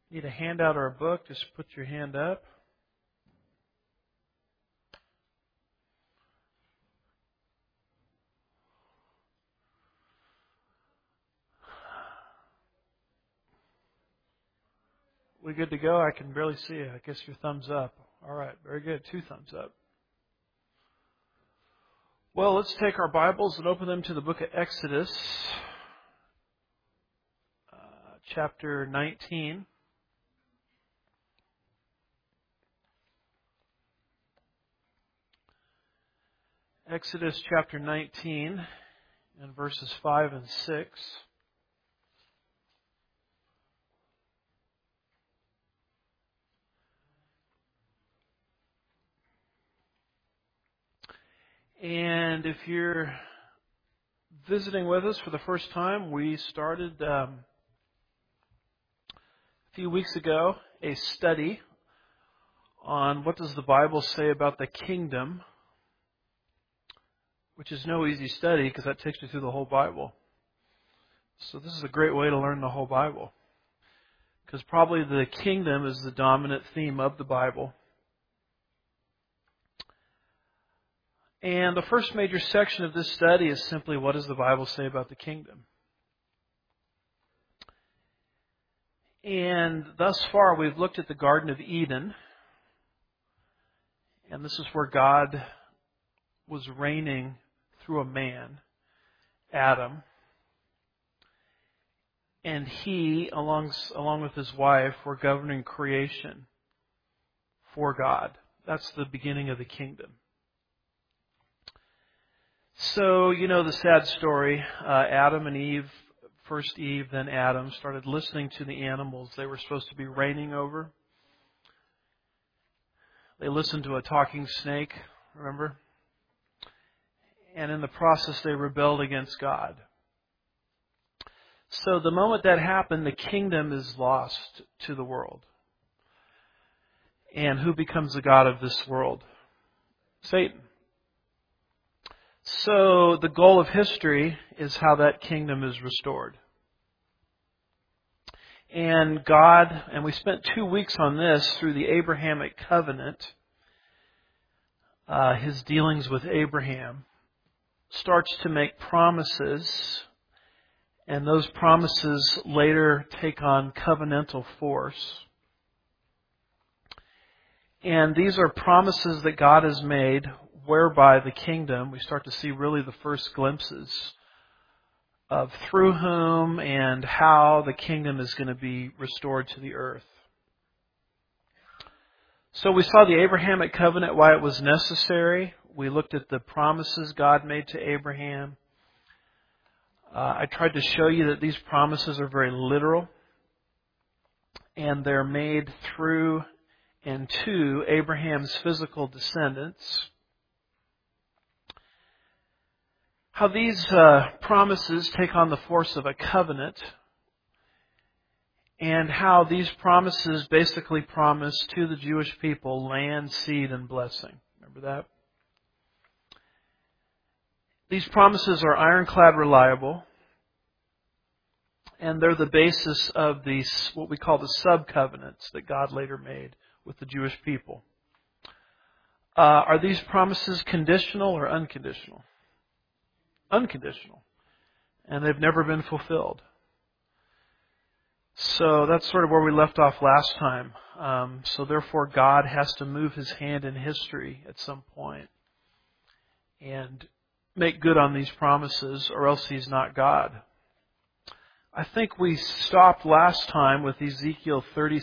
Need a handout or a book? Just put your hand up. We good to go? I can barely see you. I guess your thumbs up. All right, very good. 2 thumbs up. Well, let's take our Bibles and open them to the book of Exodus, chapter 19. Exodus chapter 19 and verses 5 and 6. And if you're visiting with us for the first time, we started a few weeks ago a study on what does the Bible say about the kingdom, which is no easy study because that takes you through the whole Bible. So this is a great way to learn the whole Bible, because probably the kingdom is the dominant theme of the Bible. And the first major section of this study is simply, what does the Bible say about the kingdom? And thus far, we've looked at the Garden of Eden. And this is where God was reigning through a man, Adam. And he, along with his wife, were governing creation for God. That's the beginning of the kingdom. So, you know the sad story. Adam and Eve, first Eve, then Adam, started listening to the animals they were supposed to be reigning over. They listened to a talking snake, remember? And in the process, they rebelled against God. So the moment that happened, the kingdom is lost to the world. And who becomes the god of this world? Satan. So the goal of history is how that kingdom is restored. And God, and we spent 2 weeks on this through the Abrahamic covenant, his dealings with Abraham, starts to make promises, and those promises later take on covenantal force. And these are promises that God has made, whereby the kingdom, we start to see really the first glimpses of through whom and how the kingdom is going to be restored to the earth. So we saw the Abrahamic covenant, why it was necessary. We looked at the promises God made to Abraham. I tried to show you that these promises are very literal, and they're made through and to Abraham's physical descendants. How these promises take on the force of a covenant, and how these promises basically promise to the Jewish people land, seed, and blessing. Remember that? These promises are ironclad reliable, and they're the basis of these, what we call the sub-covenants that God later made with the Jewish people. Are these promises conditional or unconditional? Unconditional. And they've never been fulfilled. So that's sort of where we left off last time. So therefore God has to move His hand in history at some point and make good on these promises, or else He's not God. I think we stopped last time with Ezekiel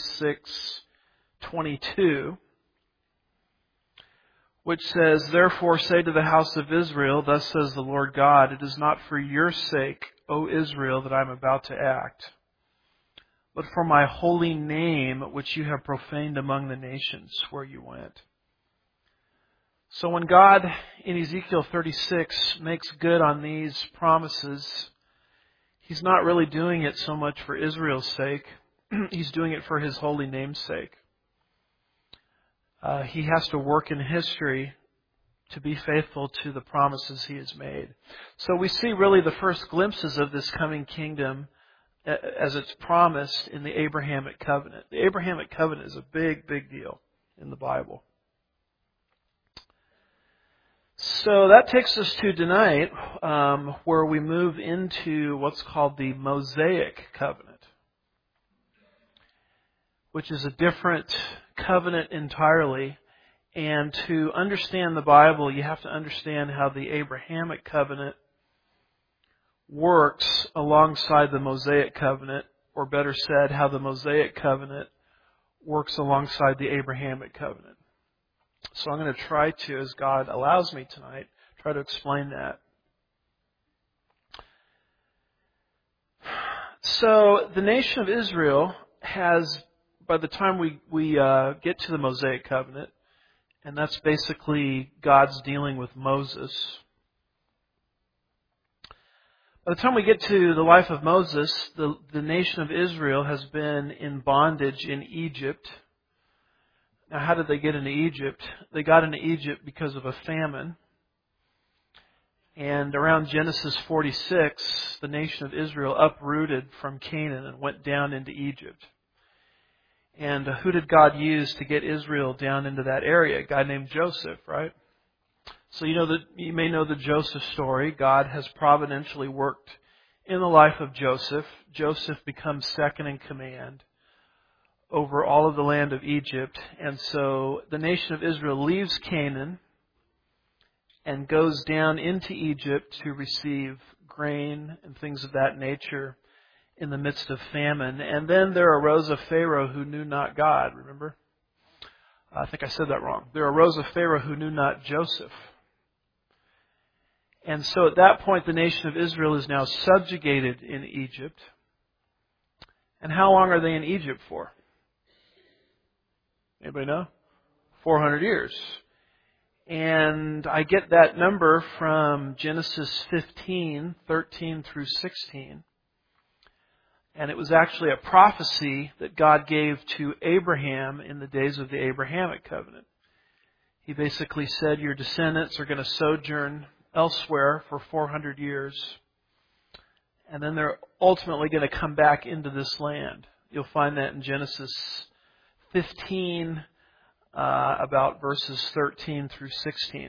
36:22, which says, "Therefore say to the house of Israel, thus says the Lord God, it is not for your sake, O Israel, that I am about to act, but for my holy name, which you have profaned among the nations where you went." So when God, in Ezekiel 36, makes good on these promises, He's not really doing it so much for Israel's sake. He's doing it for His holy name's sake. He has to work in history to be faithful to the promises He has made. So we see really the first glimpses of this coming kingdom as it's promised in the Abrahamic covenant. The Abrahamic covenant is a big, big deal in the Bible. So that takes us to tonight, where we move into what's called the Mosaic covenant, which is a different covenant entirely. And to understand the Bible, you have to understand how the Abrahamic covenant works alongside the Mosaic covenant, or better said, how the Mosaic covenant works alongside the Abrahamic covenant. So I'm going to try to, as God allows me tonight, try to explain that. So the nation of Israel has, by the time we get to the Mosaic covenant, and that's basically God's dealing with Moses. By the time we get to the life of Moses, the nation of Israel has been in bondage in Egypt. Now, how did they get into Egypt? They got into Egypt because of a famine. And around Genesis 46, the nation of Israel uprooted from Canaan and went down into Egypt. And who did God use to get Israel down into that area? A guy named Joseph, right? So you may know the Joseph story. God has providentially worked in the life of Joseph. Joseph becomes second in command over all of the land of Egypt. And so the nation of Israel leaves Canaan and goes down into Egypt to receive grain and things of that nature in the midst of famine. And then there arose a Pharaoh who knew not God, remember? I think I said that wrong. There arose a Pharaoh who knew not Joseph. And so at that point, the nation of Israel is now subjugated in Egypt. And how long are they in Egypt for? Anybody know? 400 years. And I get that number from Genesis 15, 13 through 16. And it was actually a prophecy that God gave to Abraham in the days of the Abrahamic covenant. He basically said, your descendants are going to sojourn elsewhere for 400 years. And then they're ultimately going to come back into this land. You'll find that in Genesis 15, about verses 13 through 16.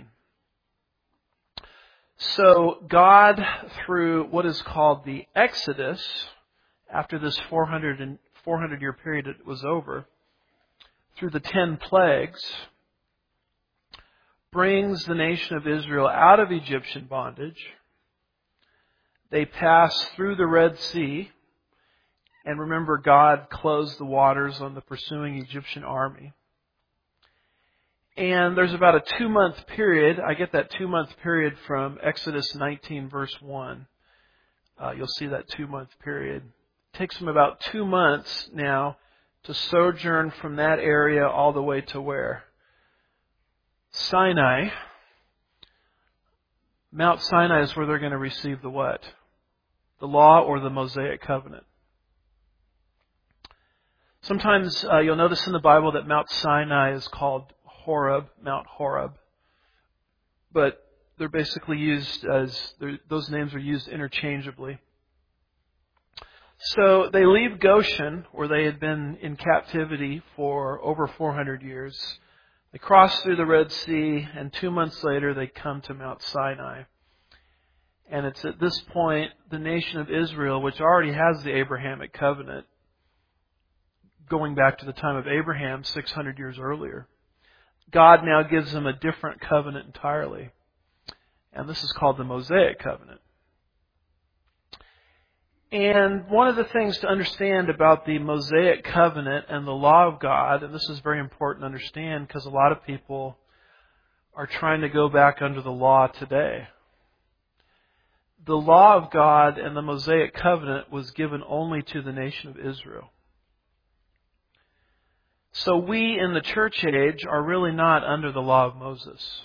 So God, through what is called the Exodus, after this 400-year period was over, through the 10 plagues, brings the nation of Israel out of Egyptian bondage. They pass through the Red Sea. And remember, God closed the waters on the pursuing Egyptian army. And there's about a 2-month period. I get that 2-month period from Exodus 19, verse 1. You'll see that 2-month period. It takes them about 2 months now to sojourn from that area all the way to where? Sinai. Mount Sinai is where they're going to receive the what? The law or the Mosaic covenant. Sometimes you'll notice in the Bible that Mount Sinai is called Horeb, Mount Horeb. But they're basically used as, those names are used interchangeably. So they leave Goshen, where they had been in captivity for over 400 years. They cross through the Red Sea, and 2 months later they come to Mount Sinai. And it's at this point, the nation of Israel, which already has the Abrahamic covenant, going back to the time of Abraham 600 years earlier, God now gives them a different covenant entirely. And this is called the Mosaic covenant. And one of the things to understand about the Mosaic covenant and the law of God, and this is very important to understand because a lot of people are trying to go back under the law today. The law of God and the Mosaic covenant was given only to the nation of Israel. So we in the church age are really not under the law of Moses.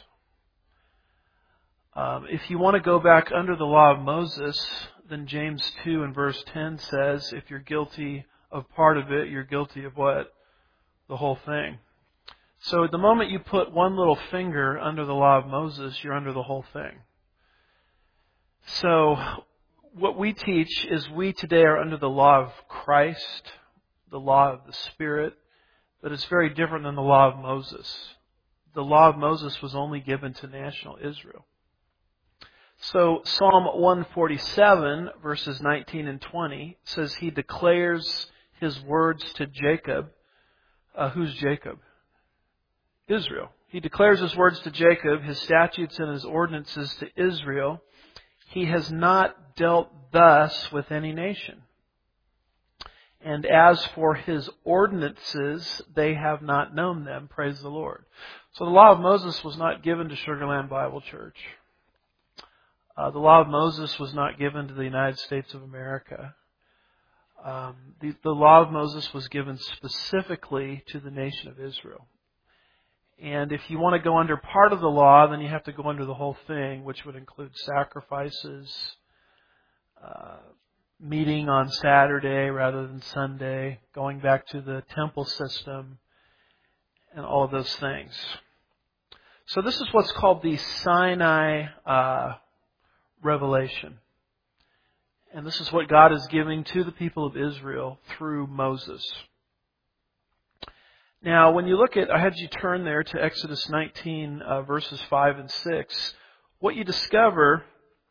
If you want to go back under the law of Moses, then James 2 and verse 10 says, if you're guilty of part of it, you're guilty of what? The whole thing. So at the moment you put one little finger under the law of Moses, you're under the whole thing. So what we teach is we today are under the law of Christ, the law of the Spirit, but it's very different than the law of Moses. The law of Moses was only given to national Israel. So Psalm 147, verses 19 and 20, says He declares His words to Jacob. Who's Jacob? Israel. He declares His words to Jacob, His statutes and His ordinances to Israel. He has not dealt thus with any nation. And as for His ordinances, they have not known them. Praise the Lord. So the law of Moses was not given to Sugar Land Bible Church. The law of Moses was not given to the United States of America. The law of Moses was given specifically to the nation of Israel. And if you want to go under part of the law, then you have to go under the whole thing, which would include sacrifices, meeting on Saturday rather than Sunday, going back to the temple system, and all of those things. So this is what's called the Sinai revelation. And this is what God is giving to the people of Israel through Moses. Now, when you look at, I had you turn there to Exodus 19, verses 5 and 6, what you discover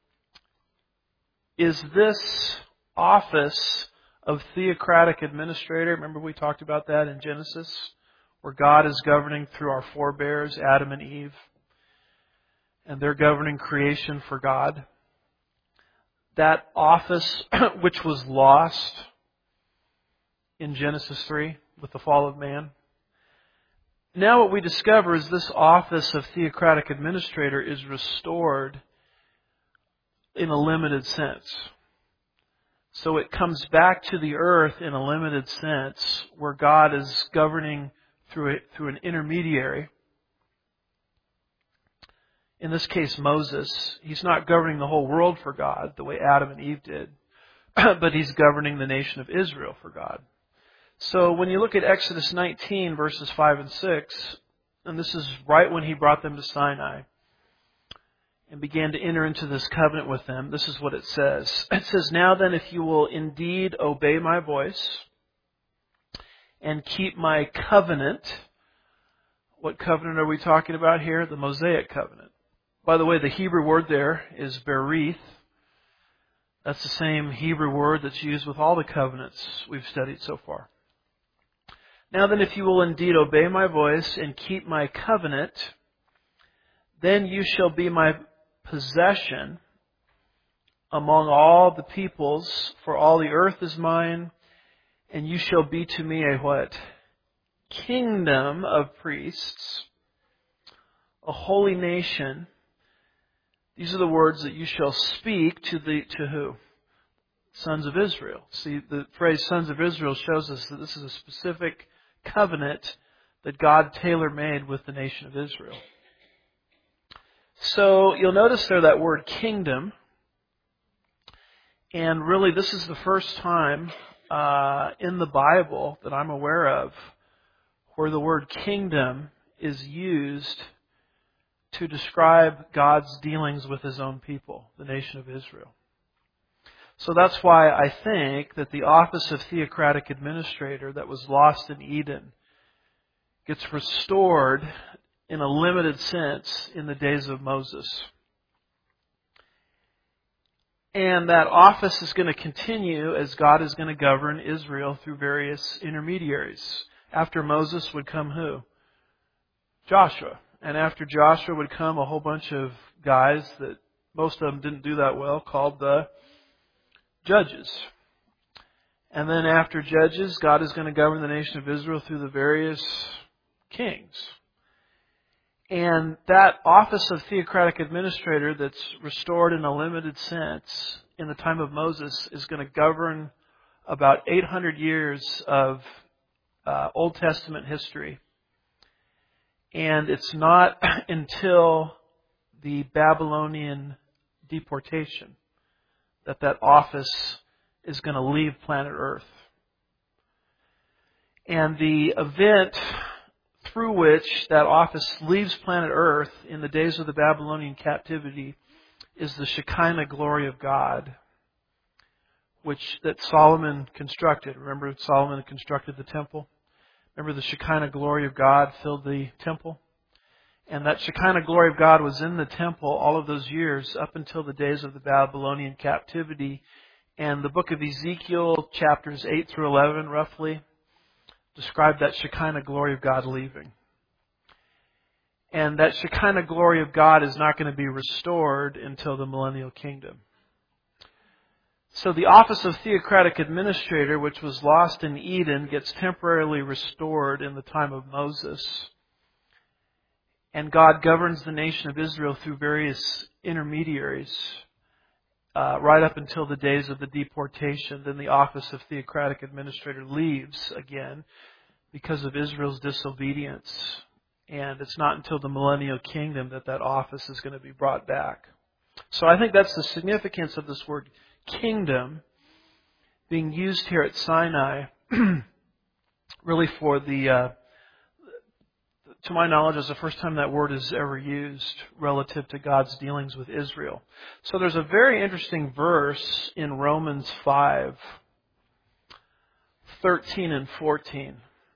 is this office of theocratic administrator. Remember we talked about that in Genesis, where God is governing through our forebears, Adam and Eve, and they're governing creation for God. That office, which was lost in Genesis 3 with the fall of man, now what we discover is this office of theocratic administrator is restored in a limited sense. So it comes back to the earth in a limited sense, where God is governing through an intermediary. In this case, Moses. He's not governing the whole world for God the way Adam and Eve did, but He's governing the nation of Israel for God. So when you look at Exodus 19, verses 5 and 6, and this is right when He brought them to Sinai and began to enter into this covenant with them, this is what it says. It says, "Now then, if you will indeed obey my voice and keep my covenant." What covenant are we talking about here? The Mosaic covenant. By the way, the Hebrew word there is berith. That's the same Hebrew word that's used with all the covenants we've studied so far. "Now then, if you will indeed obey my voice and keep my covenant, then you shall be my possession among all the peoples, for all the earth is mine, and you shall be to me a" what? "Kingdom of priests, a holy nation." These are the words that you shall speak to who? Sons of Israel. See, the phrase sons of Israel shows us that this is a specific covenant that God tailor-made with the nation of Israel. So you'll notice there that word kingdom. And really this is the first time in the Bible that I'm aware of where the word kingdom is used to describe God's dealings with His own people, the nation of Israel. So that's why I think that the office of theocratic administrator that was lost in Eden gets restored in a limited sense in the days of Moses. And that office is going to continue as God is going to govern Israel through various intermediaries. After Moses would come who? Joshua. And after Joshua would come a whole bunch of guys that most of them didn't do that well, called the judges. And then after judges, God is going to govern the nation of Israel through the various kings. And that office of theocratic administrator that's restored in a limited sense in the time of Moses is going to govern about 800 years of Old Testament history. And it's not until the Babylonian deportation that office is going to leave planet Earth. And the event through which that office leaves planet Earth in the days of the Babylonian captivity is the Shekinah glory of God that Solomon constructed. Remember, Solomon constructed the temple? Remember, the Shekinah glory of God filled the temple? And that Shekinah glory of God was in the temple all of those years up until the days of the Babylonian captivity. And the book of Ezekiel, chapters 8 through 11, roughly, describe that Shekinah glory of God leaving. And that Shekinah glory of God is not going to be restored until the millennial kingdom. So the office of theocratic administrator, which was lost in Eden, gets temporarily restored in the time of Moses. And God governs the nation of Israel through various intermediaries right up until the days of the deportation. Then the office of theocratic administrator leaves again because of Israel's disobedience. And it's not until the millennial kingdom that office is going to be brought back. So I think that's the significance of this word kingdom being used here at Sinai, really for to my knowledge, is the first time that word is ever used relative to God's dealings with Israel. So there's a very interesting verse in Romans 5:13 and 14.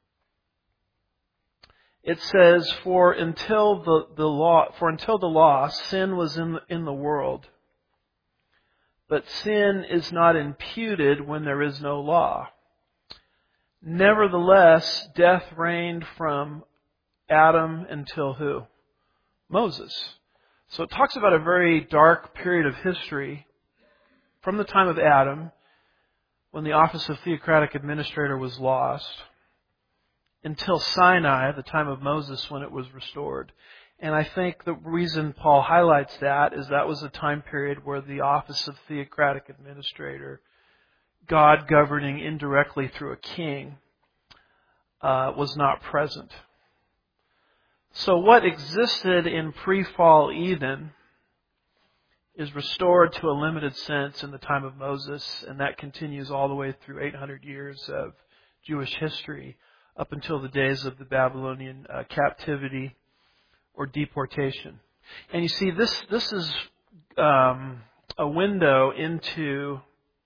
It says, For until the law, sin was in the world. But sin is not imputed when there is no law. Nevertheless, death reigned from Adam until who? Moses. So it talks about a very dark period of history from the time of Adam, when the office of theocratic administrator was lost, until Sinai, the time of Moses, when it was restored. And I think the reason Paul highlights that is that was a time period where the office of theocratic administrator, God governing indirectly through a king, was not present. So what existed in pre-fall Eden is restored to a limited sense in the time of Moses, and that continues all the way through 800 years of Jewish history up until the days of the Babylonian captivity or deportation. And you see, this is a window into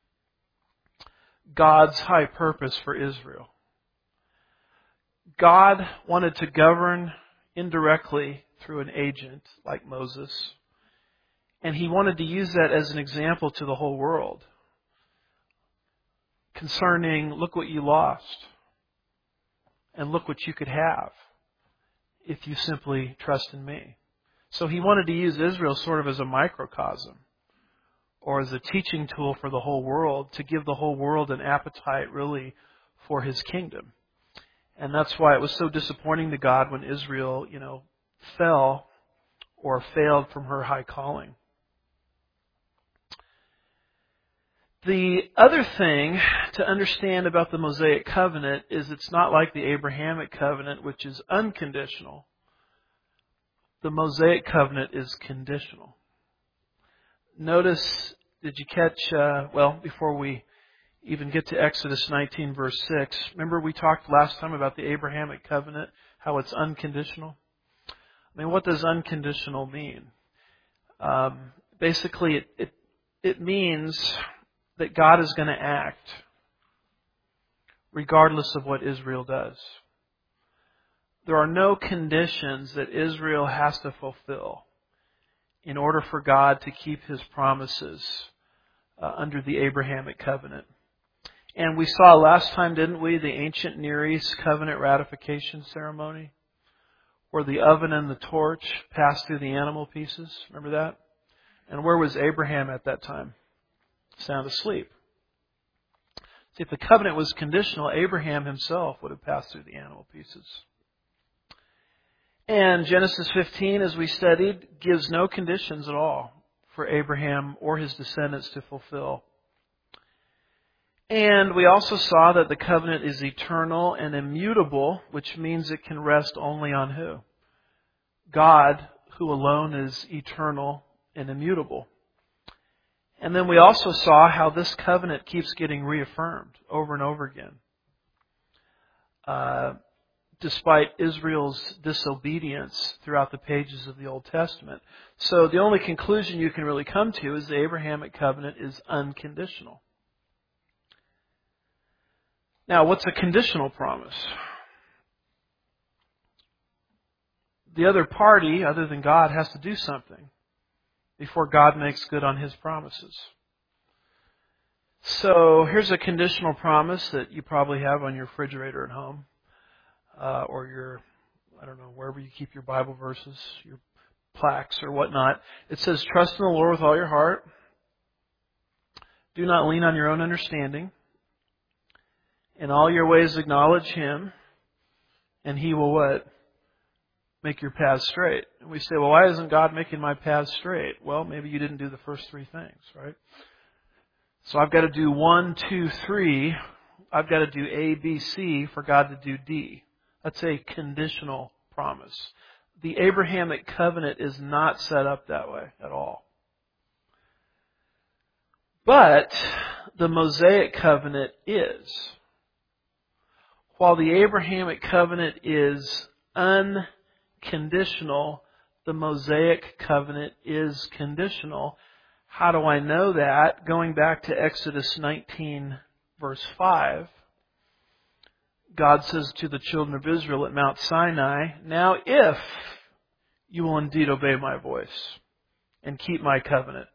God's high purpose for Israel. God wanted to govern indirectly through an agent like Moses, and He wanted to use that as an example to the whole world concerning, look what you lost, and look what you could have if you simply trust in me. So He wanted to use Israel sort of as a microcosm or as a teaching tool for the whole world, to give the whole world an appetite really for His kingdom. And that's why it was so disappointing to God when Israel, fell or failed from her high calling. The other thing to understand about the Mosaic covenant is it's not like the Abrahamic covenant, which is unconditional. The Mosaic covenant is conditional. Notice, did you catch, before we even get to Exodus 19, verse 6, remember we talked last time about the Abrahamic covenant, how it's unconditional? I mean, what does unconditional mean? Basically, it means that God is going to act regardless of what Israel does. There are no conditions that Israel has to fulfill in order for God to keep His promises under the Abrahamic covenant. And we saw last time, didn't we, the ancient Near East covenant ratification ceremony, where the oven and the torch passed through the animal pieces. Remember that? And where was Abraham at that time? Sound asleep. See, if the covenant was conditional, Abraham himself would have passed through the animal pieces. And Genesis 15, as we studied, gives no conditions at all for Abraham or his descendants to fulfill. And we also saw that the covenant is eternal and immutable, which means it can rest only on who? God, who alone is eternal and immutable. And then we also saw how this covenant keeps getting reaffirmed over and over again, despite Israel's disobedience throughout the pages of the Old Testament. So the only conclusion you can really come to is the Abrahamic covenant is unconditional. Now, what's a conditional promise? The other party, other than God, has to do something before God makes good on His promises. So here's a conditional promise that you probably have on your refrigerator at home, or your, I don't know, wherever you keep your Bible verses, your plaques or whatnot. It says, trust in the Lord with all your heart. Do not lean on your own understanding. In all your ways acknowledge Him, and He will what? Make your paths straight. And we say, well, why isn't God making my paths straight? Well, maybe you didn't do the first three things, right? So I've got to do 1, 2, 3. I've got to do A, B, C for God to do D. That's a conditional promise. The Abrahamic covenant is not set up that way at all. But the Mosaic covenant is. While the Abrahamic covenant is unconditional, the Mosaic covenant is conditional. How do I know that? Going back to Exodus 19, verse 5, God says to the children of Israel at Mount Sinai, now if you will indeed obey my voice and keep my covenant,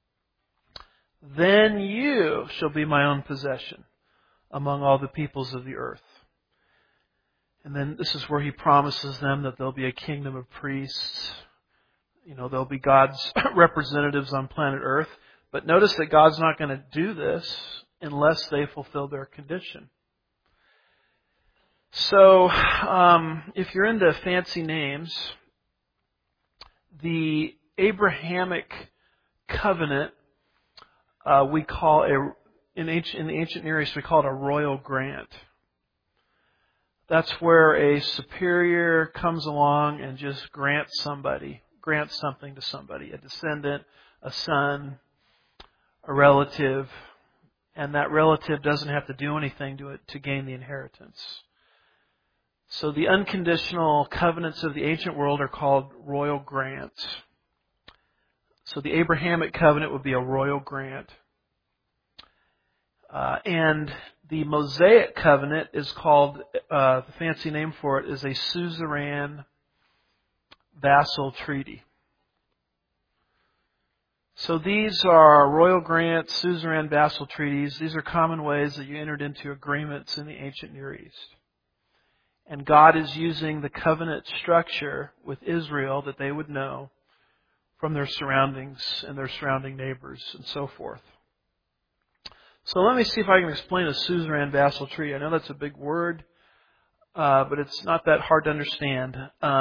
then you shall be my own possession among all the peoples of the earth. And then this is where He promises them that there'll be a kingdom of priests. You know, there'll be God's representatives on planet Earth. But notice that God's not going to do this unless they fulfill their condition. So, if you're into fancy names, the Abrahamic covenant we call in the ancient Near East we call it a royal grant. That's where a superior comes along and just grants something to somebody, a descendant, a son, a relative, and that relative doesn't have to do anything to gain the inheritance. So the unconditional covenants of the ancient world are called royal grants. So the Abrahamic covenant would be a royal grant. And the Mosaic covenant is called, the fancy name for it is a suzerain vassal treaty. So these are royal grants, suzerain vassal treaties. These are common ways that you entered into agreements in the ancient Near East. And God is using the covenant structure with Israel that they would know from their surroundings and their surrounding neighbors and so forth. So let me see if I can explain a suzerain vassal treaty. I know that's a big word, but it's not that hard to understand.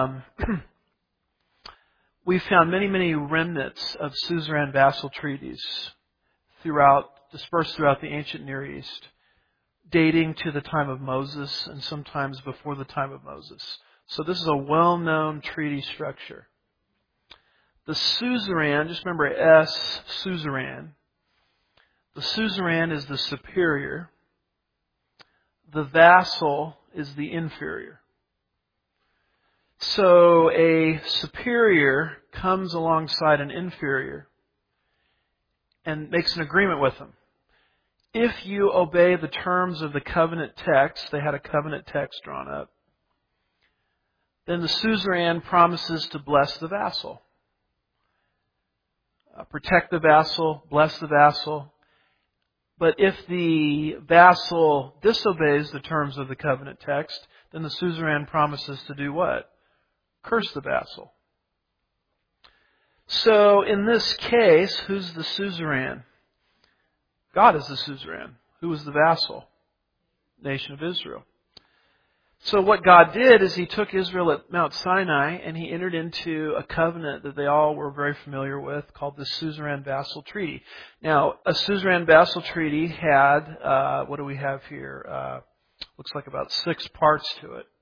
We've found many, many remnants of suzerain vassal treaties dispersed throughout the ancient Near East, dating to the time of Moses and sometimes before the time of Moses. So this is a well-known treaty structure. The suzerain, just remember S, suzerain. The suzerain is the superior. The vassal is the inferior. So a superior comes alongside an inferior and makes an agreement with them. If you obey the terms of the covenant text, they had a covenant text drawn up, then the suzerain promises to bless the vassal. Protect the vassal, bless the vassal. But if the vassal disobeys the terms of the covenant text, then the suzerain promises to do what? Curse the vassal. So in this case, who's the suzerain? God is the suzerain. Who is the vassal? Nation of Israel. So what God did is He took Israel at Mount Sinai and He entered into a covenant that they all were very familiar with called the Suzerain Vassal Treaty. Now, a Suzerain Vassal Treaty had, what do we have here? Looks like about 6 parts to it.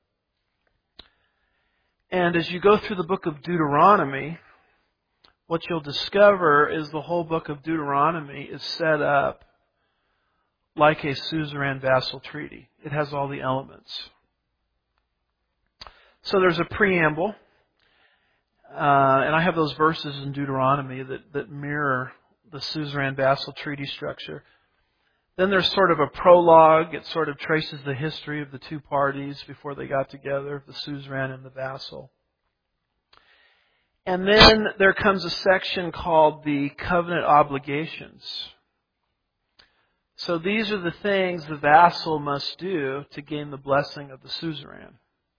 And as you go through the book of Deuteronomy, what you'll discover is the whole book of Deuteronomy is set up like a Suzerain Vassal Treaty. It has all the elements. So there's a preamble, and I have those verses in Deuteronomy that mirror the Suzerain Vassal Treaty structure. Then there's sort of a prologue. It sort of traces the history of the two parties before they got together, the suzerain and the vassal. And then there comes a section called the covenant obligations. So these are the things the vassal must do to gain the blessing of the suzerain.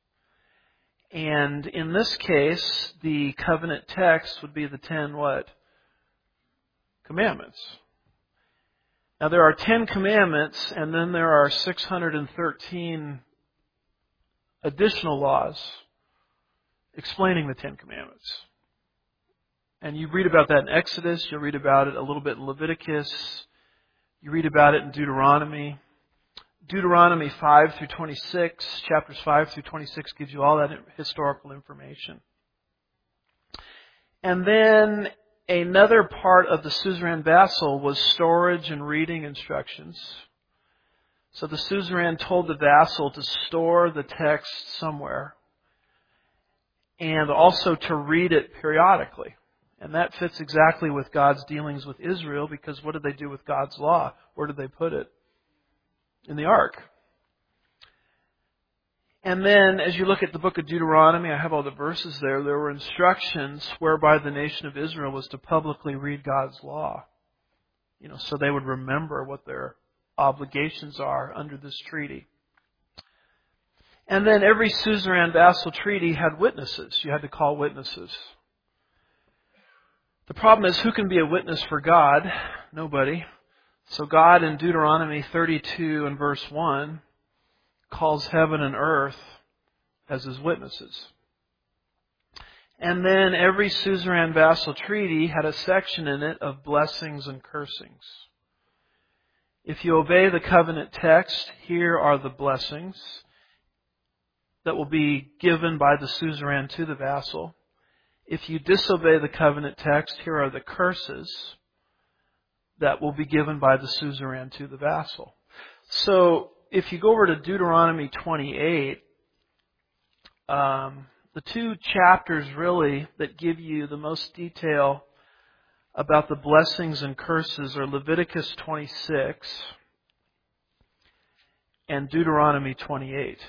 And in this case, the covenant text would be the 10 what? Commandments. Now there are 10 commandments, and then there are 613 additional laws explaining the 10 commandments. And you read about that in Exodus, you'll read about it a little bit in Leviticus, you read about it in Deuteronomy. Deuteronomy 5 through 26, chapters 5 through 26 gives you all that historical information. And then another part of the suzerain vassal was storage and reading instructions. So the suzerain told the vassal to store the text somewhere and also to read it periodically. And that fits exactly with God's dealings with Israel, because what did they do with God's law? Where did they put it? In the ark. And then as you look at the book of Deuteronomy, I have all the verses there, there were instructions whereby the nation of Israel was to publicly read God's law. So they would remember what their obligations are under this treaty. And then every suzerain vassal treaty had witnesses. You had to call witnesses. The problem is, who can be a witness for God? Nobody. So God in Deuteronomy 32 and verse 1 calls heaven and earth as His witnesses. And then every suzerain vassal treaty had a section in it of blessings and cursings. If you obey the covenant text, here are the blessings that will be given by the suzerain to the vassal. If you disobey the covenant text, here are the curses that will be given by the suzerain to the vassal. So if you go over to Deuteronomy 28, the two chapters really that give you the most detail about the blessings and curses are Leviticus 26 and Deuteronomy 28.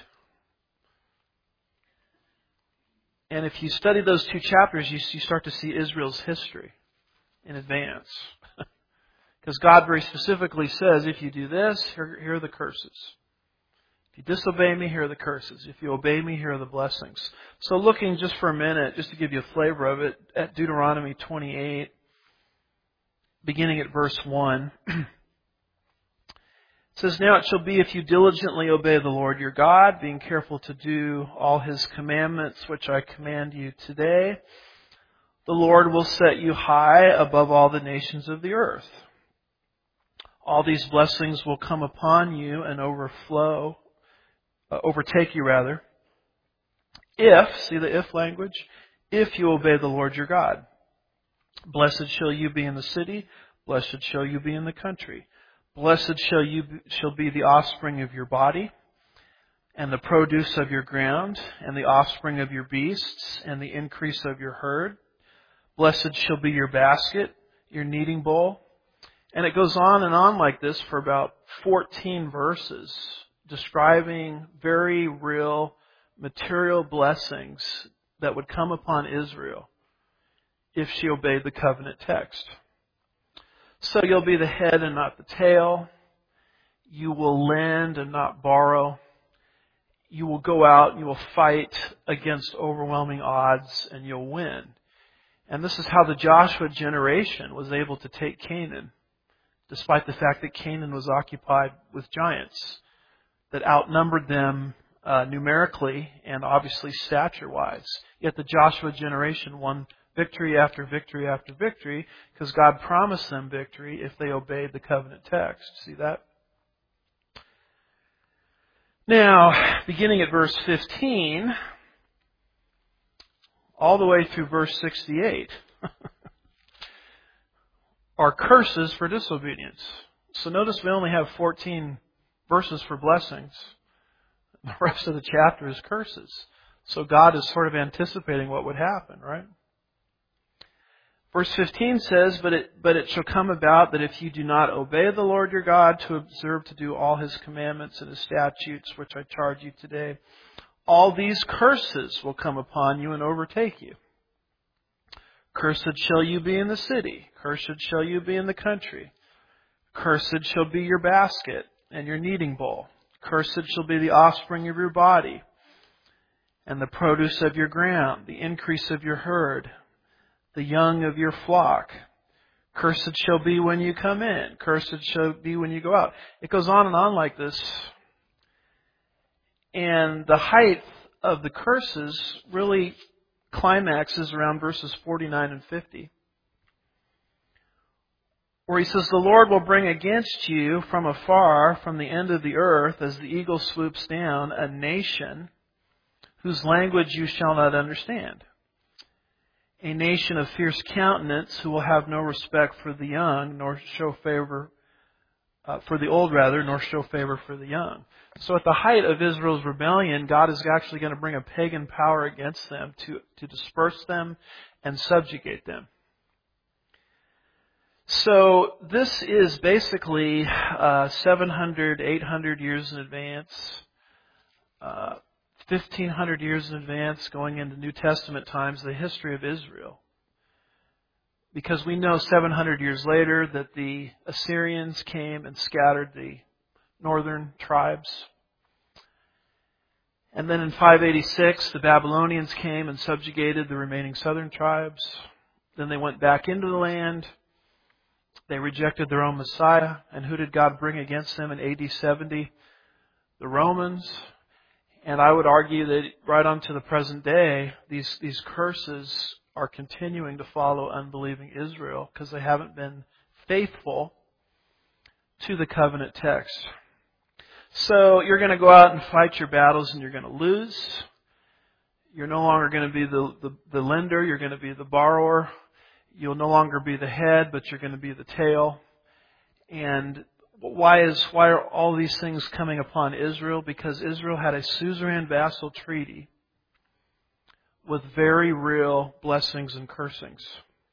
And if you study those two chapters, you start to see Israel's history in advance. Because God very specifically says, if you do this, here are the curses. If you disobey me, here are the curses. If you obey me, here are the blessings. So looking just for a minute, just to give you a flavor of it, at Deuteronomy 28, beginning at verse 1, it says, "Now it shall be, if you diligently obey the Lord your God, being careful to do all His commandments which I command you today, the Lord will set you high above all the nations of the earth. All these blessings will come upon you and overtake you rather, if," see the if language, "if you obey the Lord your God. Blessed shall you be in the city, blessed shall you be in the country. Blessed shall be the offspring of your body, and the produce of your ground, and the offspring of your beasts, and the increase of your herd. Blessed shall be your basket, your kneading bowl." And it goes on and on like this for about 14 verses, describing very real material blessings that would come upon Israel if she obeyed the covenant text. So you'll be the head and not the tail. You will lend and not borrow. You will go out and you will fight against overwhelming odds and you'll win. And this is how the Joshua generation was able to take Canaan, despite the fact that Canaan was occupied with giants that outnumbered them numerically and obviously stature-wise. Yet the Joshua generation won victory after victory after victory because God promised them victory if they obeyed the covenant text. See that? Now, beginning at verse 15, all the way through verse 68, are curses for disobedience. So notice we only have 14 verses for blessings. The rest of the chapter is curses. So God is sort of anticipating what would happen, right? Verse 15 says, But it shall come about that if you do not obey the Lord your God to observe to do all His commandments and His statutes, which I charge you today, all these curses will come upon you and overtake you. Cursed shall you be in the city. Cursed shall you be in the country. Cursed shall be your basket and your kneading bowl. Cursed shall be the offspring of your body and the produce of your ground, the increase of your herd, the young of your flock. Cursed shall be when you come in. Cursed shall be when you go out. It goes on and on like this. And the height of the curses really climaxes around verses 49 and 50. Where he says, The Lord will bring against you from afar, from the end of the earth, as the eagle swoops down, a nation whose language you shall not understand. A nation of fierce countenance who will have no respect for the young, nor show favor for the old, nor show favor for the young. So at the height of Israel's rebellion, God is actually going to bring a pagan power against them to disperse them and subjugate them. So this is basically 700, 800 years in advance, 1,500 years in advance, going into New Testament times, the history of Israel. Because we know 700 years later that the Assyrians came and scattered the northern tribes. And then in 586, the Babylonians came and subjugated the remaining southern tribes. Then they went back into the land. They rejected their own Messiah. And who did God bring against them in AD 70? The Romans. And I would argue that right on to the present day, these curses are continuing to follow unbelieving Israel because they haven't been faithful to the covenant text. So you're going to go out and fight your battles and you're going to lose. You're no longer going to be the lender, you're going to be the borrower. You'll no longer be the head, but you're going to be the tail. And why are all these things coming upon Israel? Because Israel had a suzerain vassal treaty with very real blessings and cursings.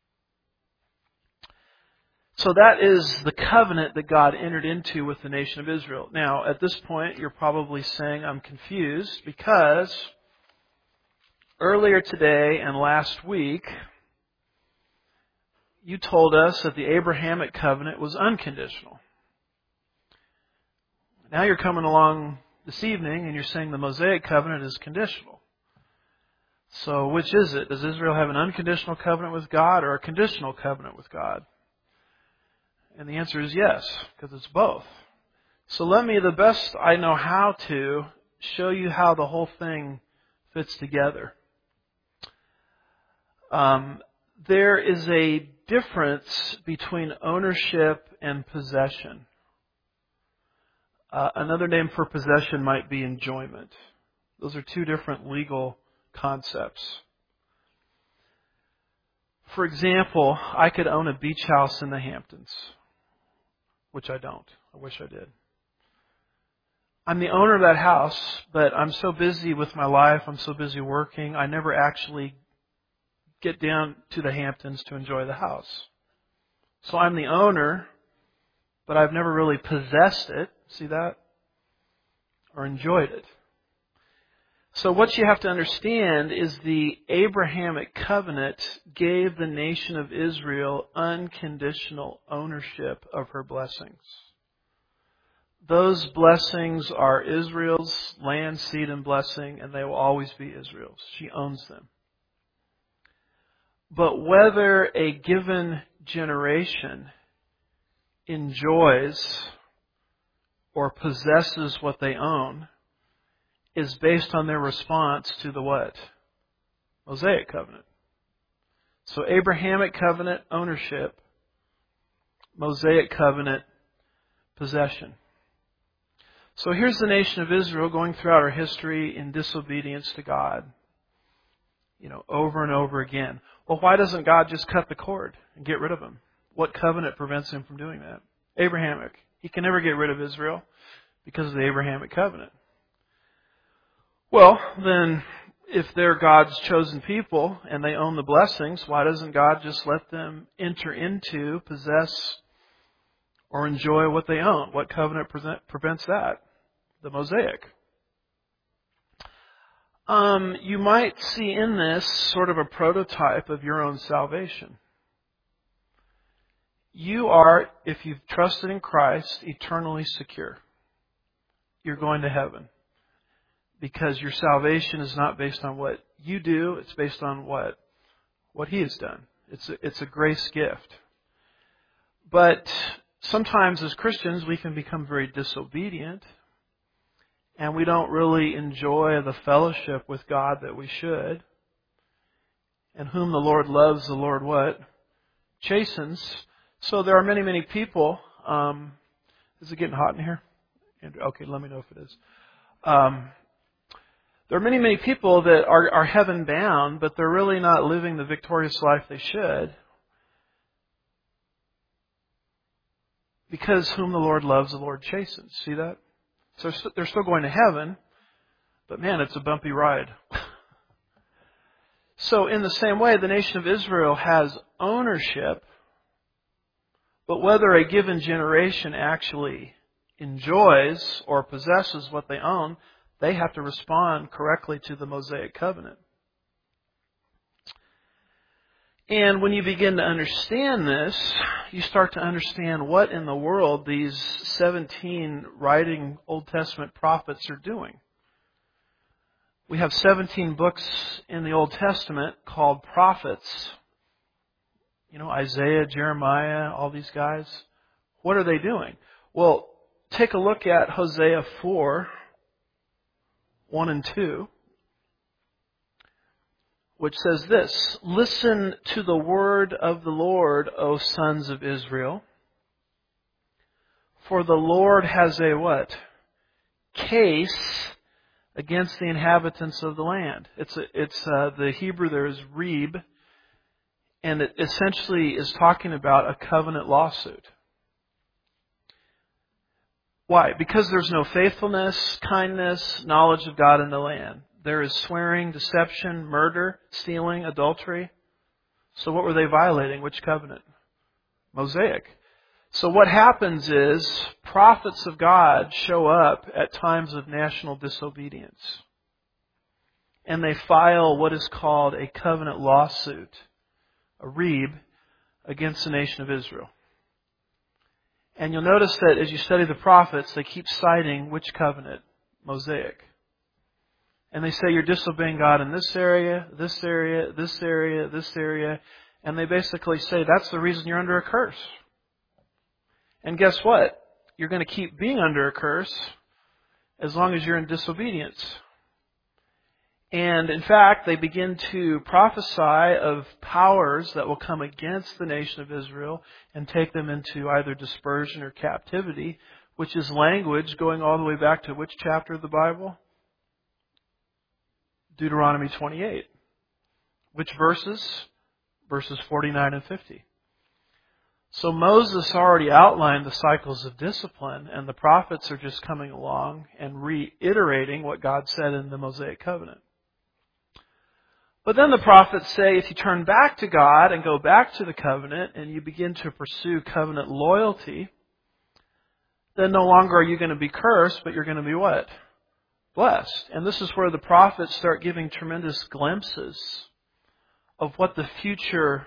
So that is the covenant that God entered into with the nation of Israel. Now, at this point, you're probably saying, I'm confused because earlier today and last week, you told us that the Abrahamic covenant was unconditional. Now you're coming along this evening and you're saying the Mosaic covenant is conditional. So which is it? Does Israel have an unconditional covenant with God or a conditional covenant with God? And the answer is yes, because it's both. So let me, the best I know how to, show you how the whole thing fits together. There is a difference between ownership and possession. Another name for possession might be enjoyment. Those are two different legal concepts. For example, I could own a beach house in the Hamptons, which I don't. I wish I did. I'm the owner of that house, but I'm so busy with my life, I'm so busy working, I never actually get down to the Hamptons to enjoy the house. So I'm the owner, but I've never really possessed it. See that? Or enjoyed it. So what you have to understand is the Abrahamic covenant gave the nation of Israel unconditional ownership of her blessings. Those blessings are Israel's land, seed, and blessing, and they will always be Israel's. She owns them. But whether a given generation enjoys or possesses what they own is based on their response to the what? Mosaic covenant. So Abrahamic covenant, ownership. Mosaic covenant, possession. So here's the nation of Israel going throughout our history in disobedience to God. Over and over again. Well, why doesn't God just cut the cord and get rid of them? What covenant prevents him from doing that? Abrahamic. He can never get rid of Israel because of the Abrahamic covenant. Well, then, if they're God's chosen people and they own the blessings, why doesn't God just let them enter into, possess, or enjoy what they own? What covenant prevents that? The Mosaic. You might see in this sort of a prototype of your own salvation. You are, if you've trusted in Christ, eternally secure. You're going to heaven. Because your salvation is not based on what you do, it's based on what He has done. It's a grace gift. But sometimes as Christians we can become very disobedient, and we don't really enjoy the fellowship with God that we should. And whom the Lord loves, the Lord what? Chastens. So there are many, many people. Is it getting hot in here? Okay, let me know if it is. There are many, many people that are heaven bound, but they're really not living the victorious life they should. Because whom the Lord loves, the Lord chastens. See that? So they're still going to heaven, but man, it's a bumpy ride. So in the same way, the nation of Israel has ownership, but whether a given generation actually enjoys or possesses what they own, they have to respond correctly to the Mosaic covenant. And when you begin to understand this, you start to understand what in the world these 17 writing Old Testament prophets are doing. We have 17 books in the Old Testament called prophets. You know, Isaiah, Jeremiah, all these guys. What are they doing? Well, take a look at Hosea 4, 1 and 2. Which says this: "Listen to the word of the Lord, O sons of Israel. For the Lord has a" what? "Case against the inhabitants of the land." It's the Hebrew there is reeb, and it essentially is talking about a covenant lawsuit. Why? Because there's no faithfulness, kindness, knowledge of God in the land. There is swearing, deception, murder, stealing, adultery. So what were they violating? Which covenant? Mosaic. So what happens is prophets of God show up at times of national disobedience. And they file what is called a covenant lawsuit, a reeb, against the nation of Israel. And you'll notice that as you study the prophets, they keep citing which covenant? Mosaic. And they say you're disobeying God in this area, this area, this area, this area. And they basically say that's the reason you're under a curse. And guess what? You're going to keep being under a curse as long as you're in disobedience. And in fact, they begin to prophesy of powers that will come against the nation of Israel and take them into either dispersion or captivity, which is language going all the way back to which chapter of the Bible? Deuteronomy 28. Which verses? Verses 49 and 50. So Moses already outlined the cycles of discipline, and the prophets are just coming along and reiterating what God said in the Mosaic covenant. But then the prophets say if you turn back to God and go back to the covenant and you begin to pursue covenant loyalty, then no longer are you going to be cursed, but you're going to be what? Blessed. And this is where the prophets start giving tremendous glimpses of what the future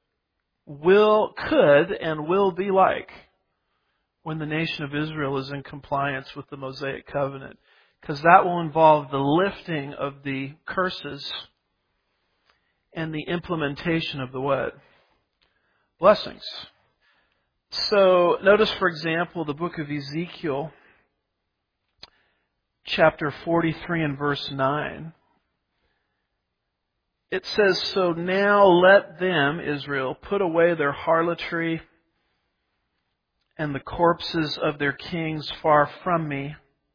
could and will be like when the nation of Israel is in compliance with the Mosaic covenant. Because that will involve the lifting of the curses and the implementation of the what? Blessings. So notice, for example, the book of Ezekiel, chapter 43 and verse 9. It says, "So now let them," Israel, "put away their harlotry and the corpses of their kings far from me,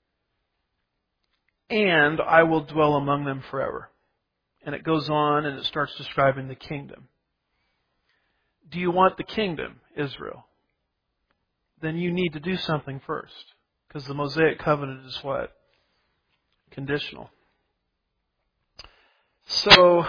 and I will dwell among them forever." And it goes on and it starts describing the kingdom. Do you want the kingdom, Israel? Then you need to do something first. Because the Mosaic covenant is what? Conditional. So,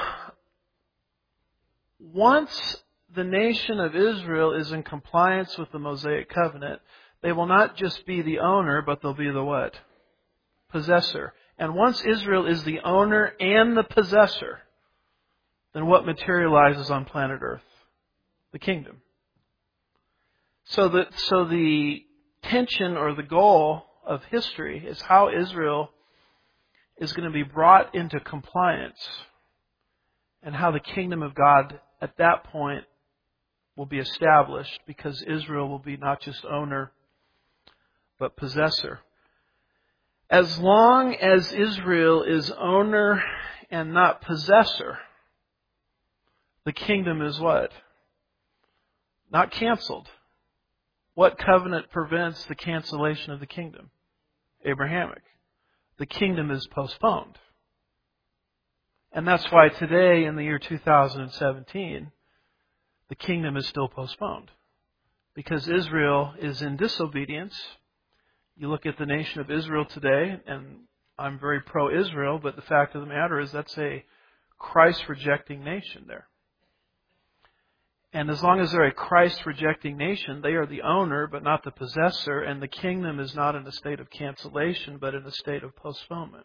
once the nation of Israel is in compliance with the Mosaic covenant, they will not just be the owner, but they'll be the what? Possessor. And once Israel is the owner and the possessor, then what materializes on planet Earth? The kingdom. So the tension or the goal of history is how Israel is going to be brought into compliance and how the kingdom of God at that point will be established, because Israel will be not just owner but possessor. As long as Israel is owner and not possessor, the kingdom is what? Not canceled. What covenant prevents the cancellation of the kingdom? Abrahamic. The kingdom is postponed. And that's why today, in the year 2017, the kingdom is still postponed. Because Israel is in disobedience. You look at the nation of Israel today, and I'm very pro-Israel, but the fact of the matter is that's a Christ-rejecting nation there. And as long as they're a Christ-rejecting nation, they are the owner but not the possessor, and the kingdom is not in a state of cancellation but in a state of postponement.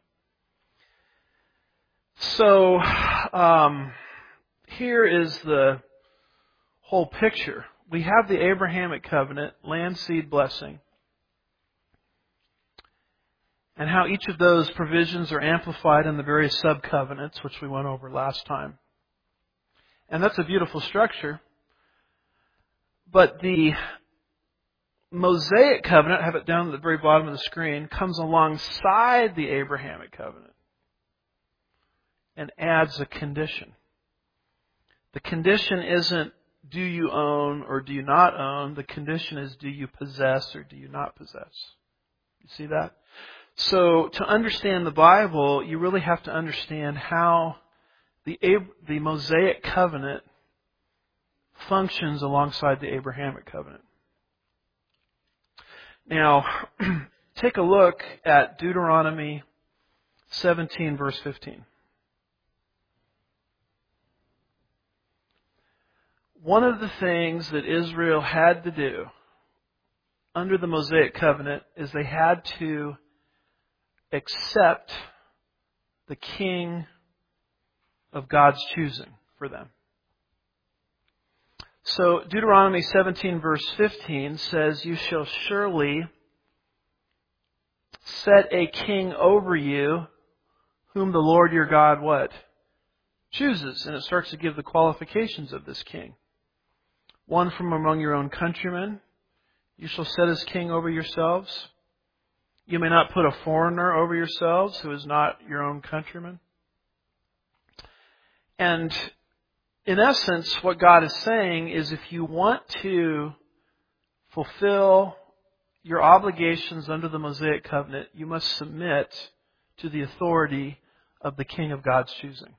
So, here is the whole picture. We have the Abrahamic covenant, land, seed, blessing, and how each of those provisions are amplified in the various sub-covenants, which we went over last time. And that's a beautiful structure. But the Mosaic covenant, I have it down at the very bottom of the screen, comes alongside the Abrahamic covenant and adds a condition. The condition isn't do you own or do you not own. The condition is do you possess or do you not possess. You see that? So to understand the Bible, you really have to understand how the Mosaic covenant functions alongside the Abrahamic covenant. Now, take a look at Deuteronomy 17, verse 15. One of the things that Israel had to do under the Mosaic covenant is they had to accept the king of God's choosing for them. So Deuteronomy 17 verse 15 says, "You shall surely set a king over you, whom the Lord your God" what? Chooses. And it starts to give the qualifications of this king. "One from among your own countrymen. You shall set as king over yourselves. You may not put a foreigner over yourselves who is not your own countryman." And in essence, what God is saying is if you want to fulfill your obligations under the Mosaic covenant, you must submit to the authority of the king of God's choosing.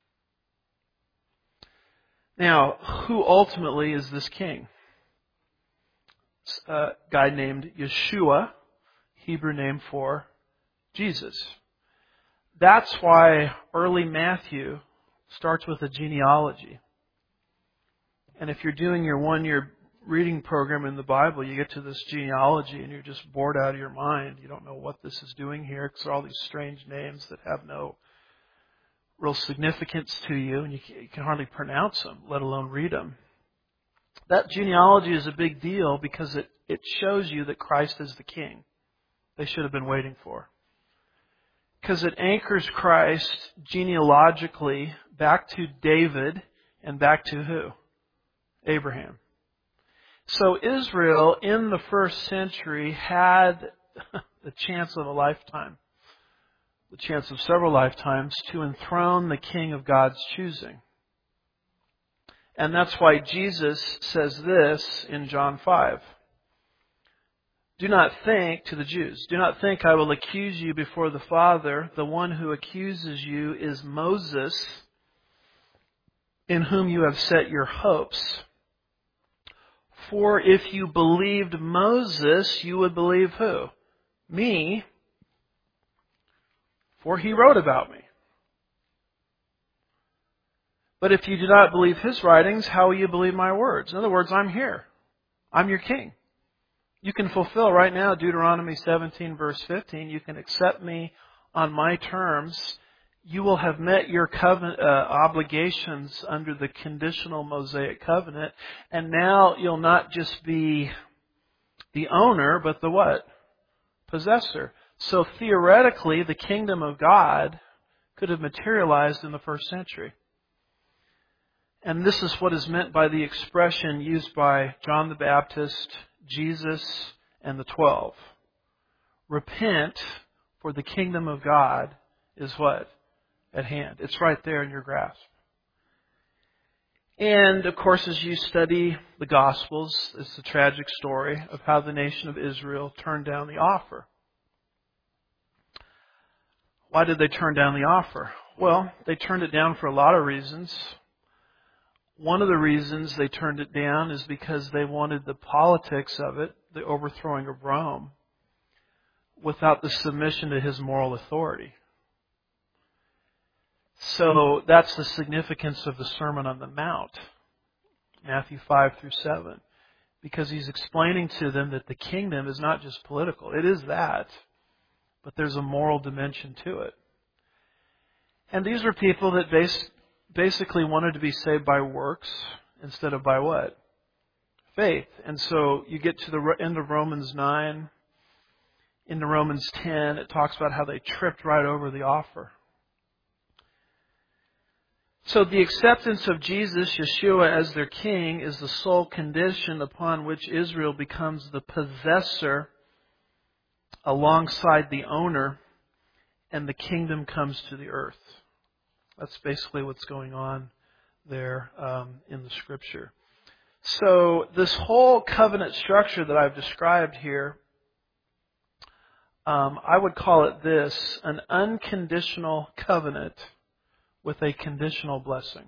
Now, who ultimately is this king? It's a guy named Yeshua, Hebrew name for Jesus. That's why early Matthew starts with a genealogy. And if you're doing your one-year reading program in the Bible, you get to this genealogy and you're just bored out of your mind. You don't know what this is doing here because there are all these strange names that have no real significance to you, and you can hardly pronounce them, let alone read them. That genealogy is a big deal because it shows you that Christ is the king they should have been waiting for. Because it anchors Christ genealogically back to David and back to who? Abraham. So Israel in the first century had the chance of a lifetime, the chance of several lifetimes, to enthrone the king of God's choosing. And that's why Jesus says this in John 5. "Do not think," to the Jews, "do not think I will accuse you before the Father. The one who accuses you is Moses, in whom you have set your hopes. For if you believed Moses, you would believe" who? "Me, for he wrote about me." But if you do not believe his writings, how will you believe my words? In other words, I'm here. I'm your king. You can fulfill right now Deuteronomy 17 verse 15. You can accept me on my terms. You will have met your covenant obligations under the conditional Mosaic covenant. And now you'll not just be the owner, but the what? Possessor. So theoretically, the kingdom of God could have materialized in the first century. And this is what is meant by the expression used by John the Baptist, Jesus, and the 12. Repent, for the kingdom of God is what? At hand. It's right there in your grasp. And, of course, as you study the Gospels, it's the tragic story of how the nation of Israel turned down the offer. Why did they turn down the offer? Well, they turned it down for a lot of reasons. One of the reasons they turned it down is because they wanted the politics of it, the overthrowing of Rome, without the submission to his moral authority. So that's the significance of the Sermon on the Mount, Matthew 5 through 7, because he's explaining to them that the kingdom is not just political. It is that, but there's a moral dimension to it. And these were people that basically wanted to be saved by works instead of by what? Faith. And so you get to the end of Romans 9, into Romans 10, it talks about how they tripped right over the offer. So the acceptance of Jesus, Yeshua, as their king is the sole condition upon which Israel becomes the possessor alongside the owner, and the kingdom comes to the earth. That's basically what's going on there in the Scripture. So this whole covenant structure that I've described here, I would call it this: an unconditional covenant with a conditional blessing.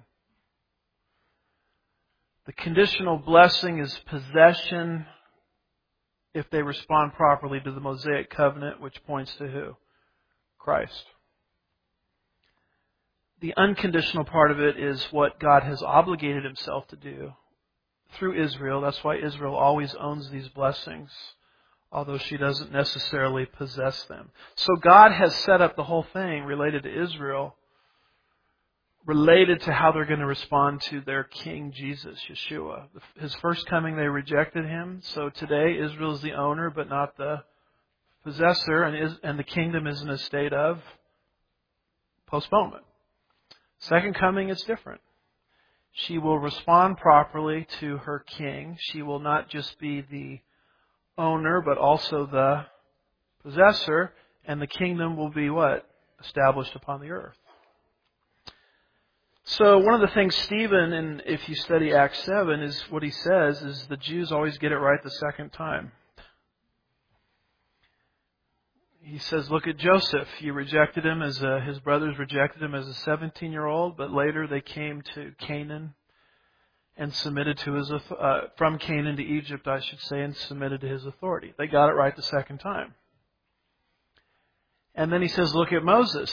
The conditional blessing is possession if they respond properly to the Mosaic covenant, which points to who? Christ. The unconditional part of it is what God has obligated himself to do through Israel. That's why Israel always owns these blessings, although she doesn't necessarily possess them. So God has set up the whole thing related to Israel, related to how they're going to respond to their King Jesus, Yeshua. His first coming, they rejected him. So today, Israel is the owner, but not the possessor, and the kingdom is in a state of postponement. Second coming, it's different. She will respond properly to her king. She will not just be the owner, but also the possessor, and the kingdom will be what? Established upon the earth. So one of the things Stephen, and if you study Acts 7, is what he says is the Jews always get it right the second time. He says, look at Joseph. You rejected him his brothers rejected him as a 17-year-old, but later they came to Canaan and submitted to his, from Canaan to Egypt, I should say, and submitted to his authority. They got it right the second time. And then he says, look at Moses.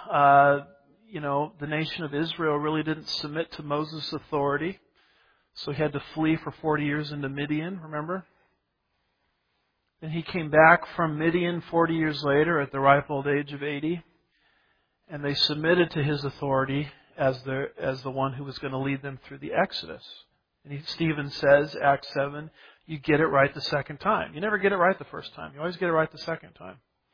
The nation of Israel really didn't submit to Moses' authority, so he had to flee for 40 years into Midian, remember? Then he came back from Midian 40 years later at the ripe old age of 80, and they submitted to his authority as the one who was going to lead them through the Exodus. And Stephen says, Acts 7, you get it right the second time. You never get it right the first time. You always get it right the second time.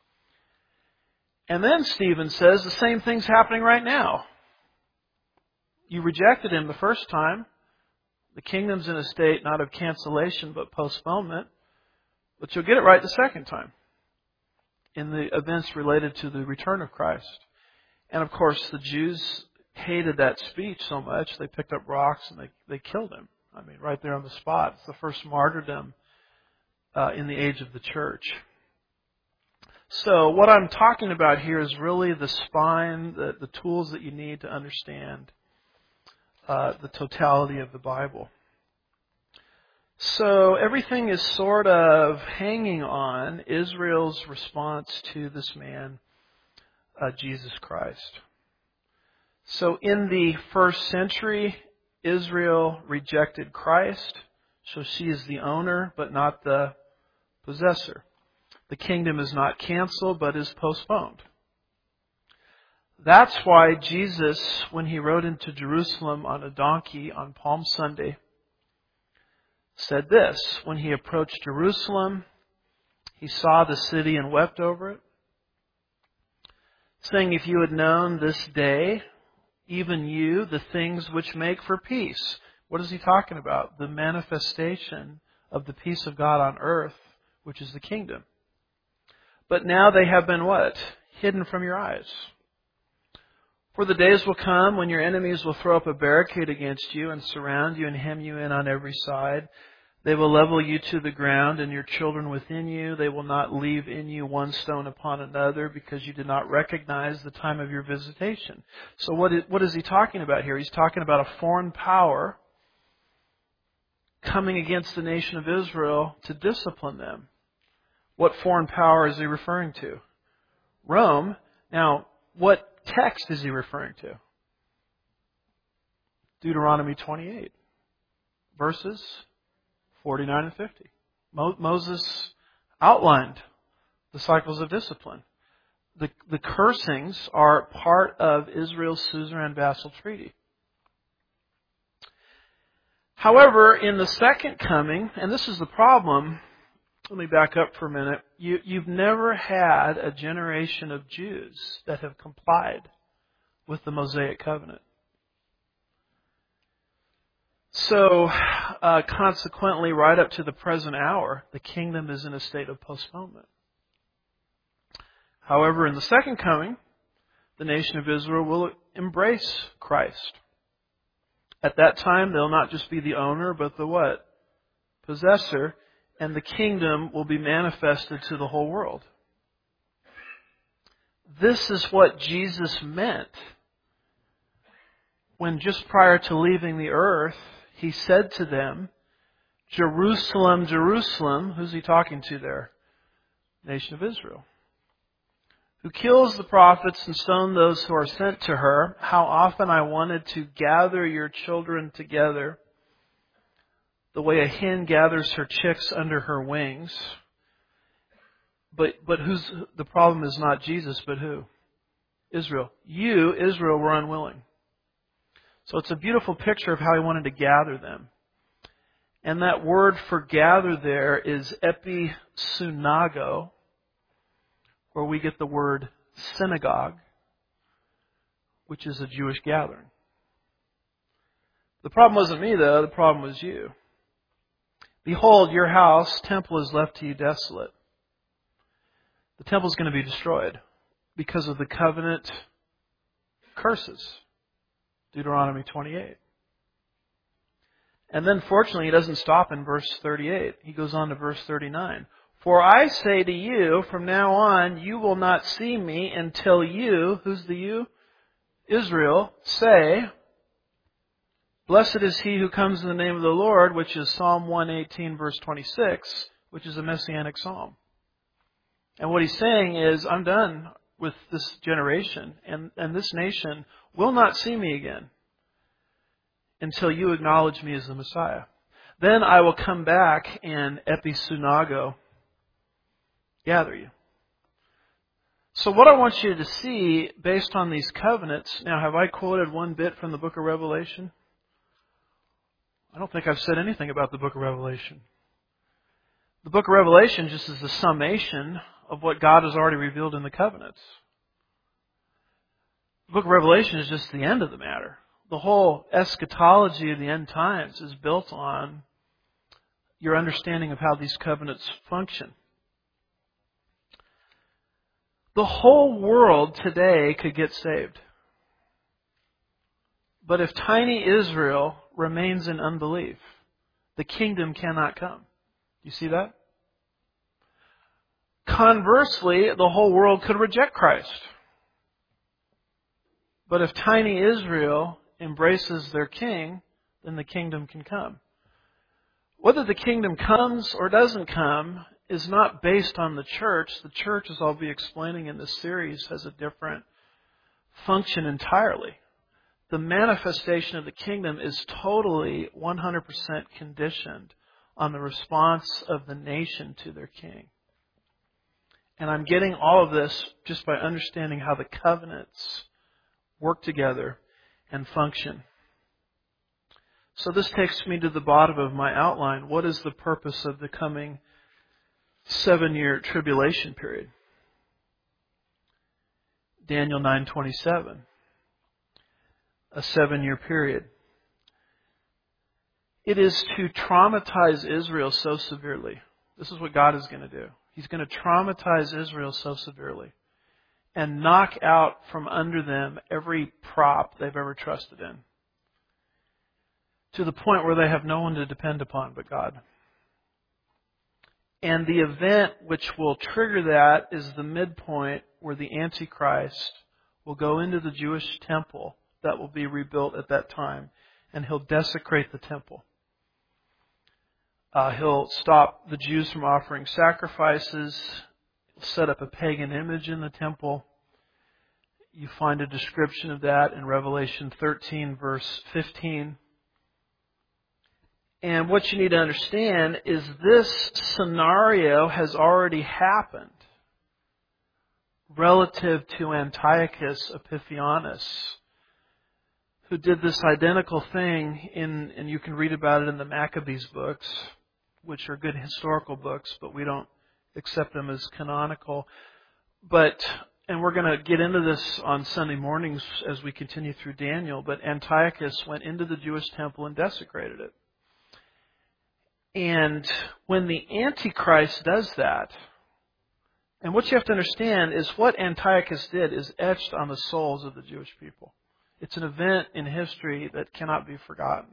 And then Stephen says the same thing's happening right now. You rejected him the first time. The kingdom's in a state not of cancellation but postponement. But you'll get it right the second time in the events related to the return of Christ. And of course, the Jews hated that speech so much, they picked up rocks and they killed him. I mean, right there on the spot. It's the first martyrdom in the age of the church. So what I'm talking about here is really the spine, the tools that you need to understand the totality of the Bible. So everything is sort of hanging on Israel's response to this man, Jesus Christ. So in the first century, Israel rejected Christ, so she is the owner but not the possessor. The kingdom is not canceled but is postponed. That's why Jesus, when he rode into Jerusalem on a donkey on Palm Sunday, said this: when he approached Jerusalem, he saw the city and wept over it, saying, if you had known this day, even you, the things which make for peace. What is he talking about? The manifestation of the peace of God on earth, which is the kingdom. But now they have been what? Hidden from your eyes. For the days will come when your enemies will throw up a barricade against you and surround you and hem you in on every side. They will level you to the ground and your children within you. They will not leave in you one stone upon another because you did not recognize the time of your visitation. So what is he talking about here? He's talking about a foreign power coming against the nation of Israel to discipline them. What foreign power is he referring to? Rome. Now, what text is he referring to? Deuteronomy 28, verses 49 and 50. Moses outlined the cycles of discipline. The cursings are part of Israel's suzerain vassal treaty. However, in the second coming, and this is the problem, let me back up for a minute. You've never had a generation of Jews that have complied with the Mosaic covenant. So, consequently, right up to the present hour, the kingdom is in a state of postponement. However, in the second coming, the nation of Israel will embrace Christ. At that time, they'll not just be the owner, but the what? Possessor. And the kingdom will be manifested to the whole world. This is what Jesus meant when just prior to leaving the earth, he said to them, Jerusalem, Jerusalem, who's he talking to there? Nation of Israel. Who kills the prophets and stones those who are sent to her. How often I wanted to gather your children together, the way a hen gathers her chicks under her wings. But the problem is not Jesus, but who? Israel. You, Israel, were unwilling. So it's a beautiful picture of how he wanted to gather them. And that word for gather there is episunago, where we get the word synagogue, which is a Jewish gathering. The problem wasn't me, though. The problem was you. Behold, your house, temple, is left to you desolate. The temple is going to be destroyed because of the covenant curses. Deuteronomy 28. And then, fortunately, he doesn't stop in verse 38. He goes on to verse 39. For I say to you, from now on, you will not see me until you, who's the you? Israel, say, blessed is he who comes in the name of the Lord, which is Psalm 118, verse 26, which is a messianic psalm. And what he's saying is, I'm done with this generation, and this nation will not see me again until you acknowledge me as the Messiah. Then I will come back and episunago, gather you. So what I want you to see, based on these covenants, now have I quoted one bit from the book of Revelation? I don't think I've said anything about the book of Revelation. The book of Revelation just is the summation of what God has already revealed in the covenants. The book of Revelation is just the end of the matter. The whole eschatology of the end times is built on your understanding of how these covenants function. The whole world today could get saved. But if tiny Israel remains in unbelief, the kingdom cannot come. You see that? Conversely, the whole world could reject Christ. But if tiny Israel embraces their king, then the kingdom can come. Whether the kingdom comes or doesn't come is not based on the church. The church, as I'll be explaining in this series, has a different function entirely. the manifestation of the kingdom is totally 100% conditioned on the response of the nation to their king. And I'm getting all of this just by understanding how the covenants work together and function. So this takes me to the bottom of my outline. What is the purpose of the coming 7-year tribulation period? Daniel 9:27. A 7-year period. It is to traumatize Israel so severely. This is what God is going to do. He's going to traumatize Israel so severely and knock out from under them every prop they've ever trusted in, to the point where they have no one to depend upon but God. And the event which will trigger that is the midpoint where the Antichrist will go into the Jewish temple that will be rebuilt at that time, and he'll desecrate the temple. He'll stop the Jews from offering sacrifices, set up a pagan image in the temple. You find a description of that in Revelation 13, verse 15. And what you need to understand is this scenario has already happened relative to Antiochus Epiphanes, who did this identical thing and you can read about it in the Maccabees books, which are good historical books, but we don't accept them as canonical. And we're going to get into this on Sunday mornings as we continue through Daniel, but Antiochus went into the Jewish temple and desecrated it. And when the Antichrist does that, and what you have to understand is what Antiochus did is etched on the souls of the Jewish people. It's an event in history that cannot be forgotten.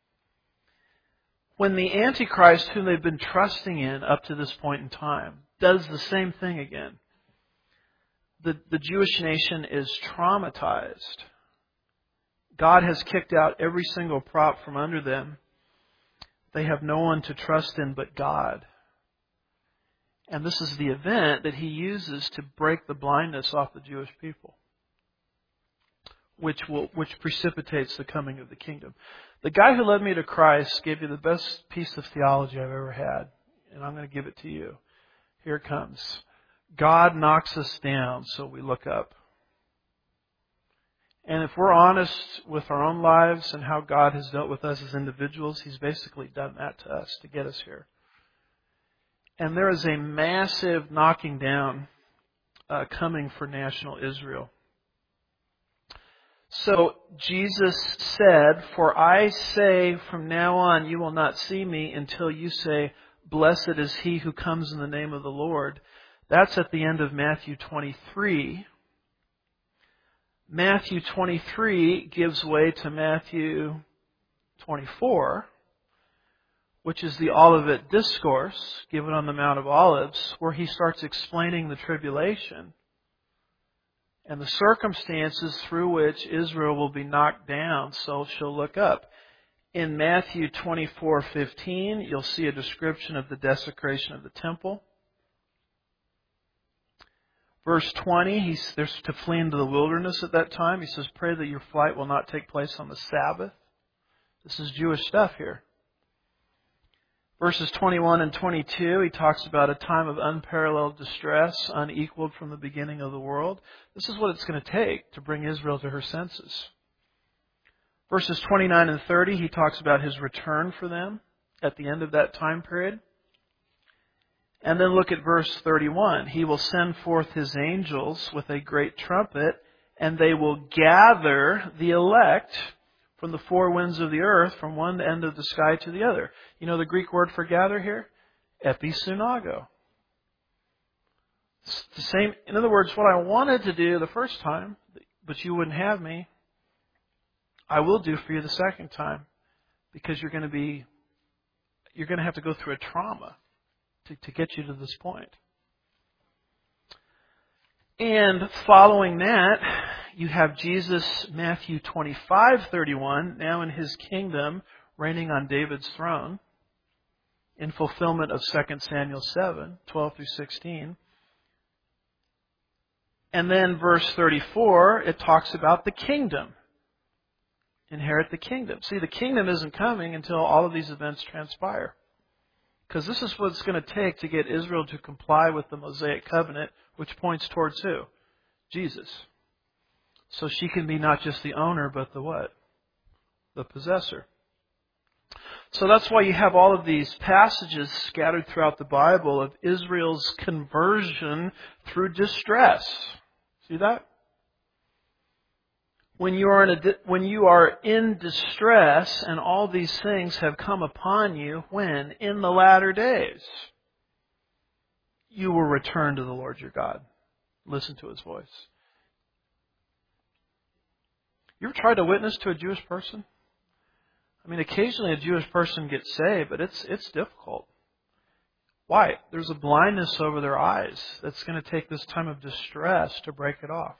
When the Antichrist, whom they've been trusting in up to this point in time, does the same thing again, the Jewish nation is traumatized. God has kicked out every single prop from under them. They have no one to trust in but God. And this is the event that He uses to break the blindness off the Jewish people, which precipitates the coming of the kingdom. The guy who led me to Christ gave you the best piece of theology I've ever had, and I'm going to give it to you. Here it comes. God knocks us down so we look up. And if we're honest with our own lives and how God has dealt with us as individuals, He's basically done that to us to get us here. And there is a massive knocking down coming for national Israel. So Jesus said, "For I say from now on you will not see me until you say, 'Blessed is he who comes in the name of the Lord.'" That's at the end of Matthew 23. Matthew 23 gives way to Matthew 24, which is the Olivet Discourse given on the Mount of Olives, where He starts explaining the tribulation and the circumstances through which Israel will be knocked down, so she'll look up. In Matthew 24:15, you'll see a description of the desecration of the temple. Verse 20, they're to flee into the wilderness at that time. He says, "Pray that your flight will not take place on the Sabbath." This is Jewish stuff here. Verses 21 and 22, he talks about a time of unparalleled distress, unequaled from the beginning of the world. This is what it's going to take to bring Israel to her senses. Verses 29 and 30, he talks about His return for them at the end of that time period. And then look at verse 31. He will send forth His angels with a great trumpet, and they will gather the elect from the four winds of the earth, from one end of the sky to the other. You know the Greek word for gather here? Episunago. It's the same. In other words, what I wanted to do the first time, but you wouldn't have me, I will do for you the second time, because you're going to have to go through a trauma to get you to this point. And following that, you have Jesus, Matthew 25:31, now in His kingdom, reigning on David's throne, in fulfillment of 2 Samuel 7:12 through 16. And then verse 34, it talks about the kingdom. inherit the kingdom. See, the kingdom isn't coming until all of these events transpire. Because this is what it's going to take to get Israel to comply with the Mosaic covenant, which points towards who? Jesus. So she can be not just the owner, but the what? The possessor. So that's why you have all of these passages scattered throughout the Bible of Israel's conversion through distress. See that? When you are in distress and all these things have come upon you, when? In the latter days, you will return to the Lord your God. Listen to His voice. You ever tried to witness to a Jewish person? I mean, occasionally a Jewish person gets saved, but it's difficult. Why? There's a blindness over their eyes that's going to take this time of distress to break it off.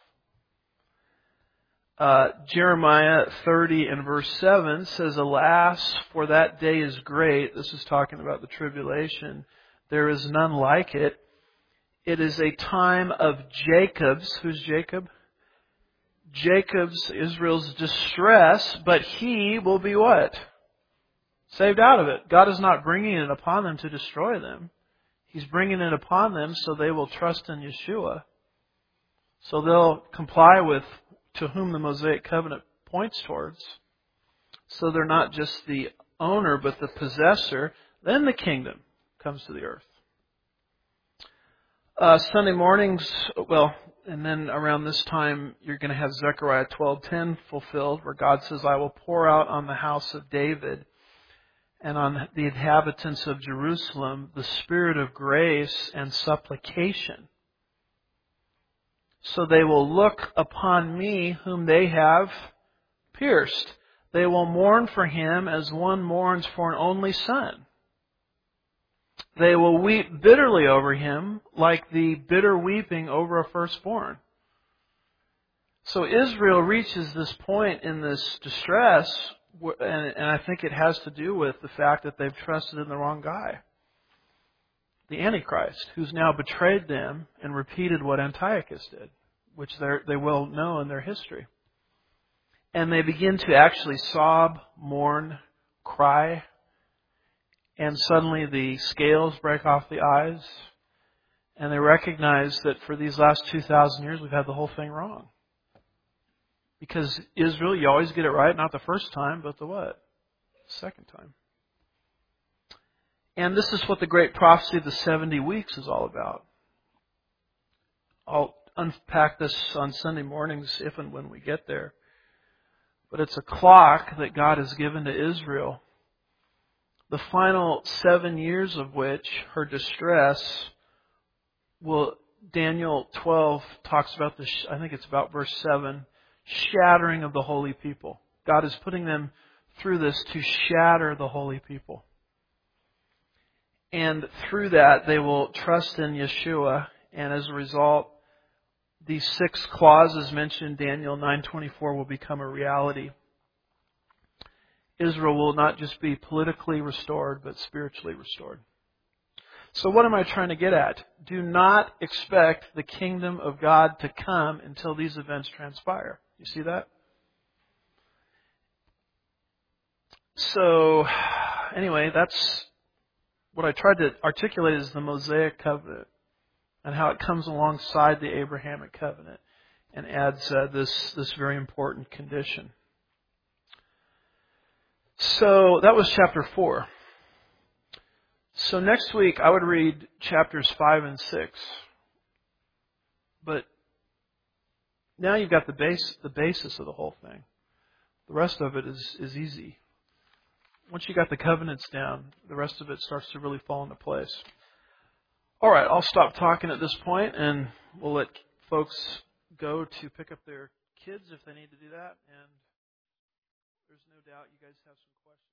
Jeremiah 30 and verse 7 says, "Alas, for that day is great." This is talking about the tribulation. "There is none like it. It is a time of Jacob's." Who's Jacob? Jacob's, Israel's distress, but he will be what? Saved out of it. God is not bringing it upon them to destroy them. He's bringing it upon them so they will trust in Yeshua. So they'll comply with to whom the Mosaic covenant points towards. So they're not just the owner, but the possessor. Then the kingdom comes to the earth. Sunday mornings, and then around this time, you're going to have Zechariah 12:10 fulfilled, where God says, "I will pour out on the house of David and on the inhabitants of Jerusalem the spirit of grace and supplication. So they will look upon me whom they have pierced. They will mourn for him as one mourns for an only son. They will weep bitterly over him like the bitter weeping over a firstborn." So Israel reaches this point in this distress, and I think it has to do with the fact that they've trusted in the wrong guy, the Antichrist, who's now betrayed them and repeated what Antiochus did, which they well know in their history. And they begin to actually sob, mourn, cry, and suddenly the scales break off the eyes, and they recognize that for these last 2,000 years we've had the whole thing wrong. Because Israel, you always get it right, not the first time, but the what? Second time. And this is what the great prophecy of the 70 weeks is all about. I'll unpack this on Sunday mornings if and when we get there. But it's a clock that God has given to Israel, the final 7 years of which her distress will, Daniel 12 talks about this, I think it's about verse 7, shattering of the holy people. God is putting them through this to shatter the holy people. And through that, they will trust in Yeshua, and as a result, these 6 clauses mentioned in Daniel 9:24 will become a reality. Israel will not just be politically restored, but spiritually restored. So what am I trying to get at? Do not expect the kingdom of God to come until these events transpire. You see that? So, anyway, that's what I tried to articulate is the Mosaic covenant and how it comes alongside the Abrahamic covenant and adds this very important condition. So that was chapter 4. So next week I would read chapters 5 and 6. But now you've got the basis of the whole thing. The rest of it is easy. Once you got the covenants down, the rest of it starts to really fall into place. All right, I'll stop talking at this point, and we'll let folks go to pick up their kids if they need to do that. And there's no doubt you guys have some questions.